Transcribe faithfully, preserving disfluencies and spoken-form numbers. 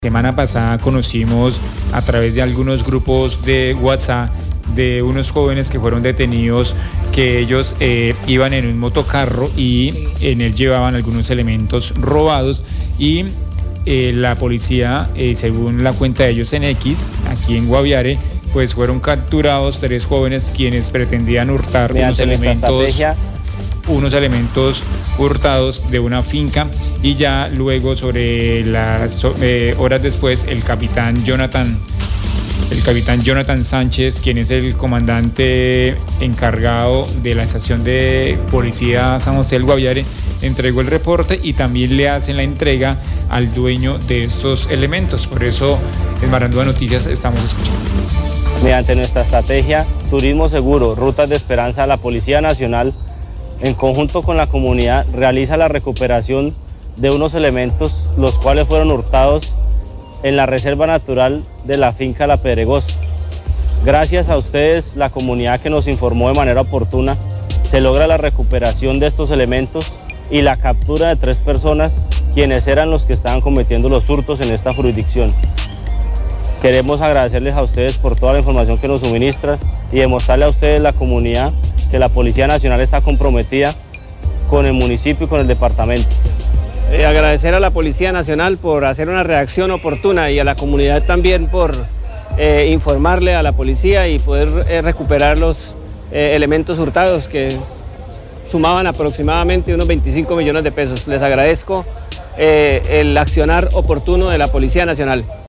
Semana pasada conocimos a través de algunos grupos de WhatsApp de unos jóvenes que fueron detenidos, que ellos eh, iban en un motocarro y sí. en él llevaban algunos elementos robados y eh, la policía, eh, según la cuenta de ellos en X, aquí en Guaviare, pues fueron capturados tres jóvenes quienes pretendían hurtar unos elementos, unos elementos hurtados de una finca, y ya luego sobre las eh, horas después el capitán Jonathan el capitán Jonathan Sánchez, quien es el comandante encargado de la estación de policía San José del Guaviare, entregó el reporte y también le hacen la entrega al dueño de estos elementos. Por eso en Marandúa Noticias estamos escuchando. Mediante nuestra estrategia Turismo Seguro, Rutas de Esperanza, la Policía Nacional, en conjunto con la comunidad, realiza la recuperación de unos elementos los cuales fueron hurtados en la Reserva Natural de la finca La Pedregosa. Gracias a ustedes, la comunidad que nos informó de manera oportuna, se logra la recuperación de estos elementos y la captura de tres personas quienes eran los que estaban cometiendo los hurtos en esta jurisdicción. Queremos agradecerles a ustedes por toda la información que nos suministran y demostrarle a ustedes, la comunidad, que la Policía Nacional está comprometida con el municipio y con el departamento. Eh, agradecer a la Policía Nacional por hacer una reacción oportuna y a la comunidad también por eh, informarle a la policía y poder eh, recuperar los eh, elementos hurtados que sumaban aproximadamente unos veinticinco millones de pesos. Les agradezco eh, el accionar oportuno de la Policía Nacional.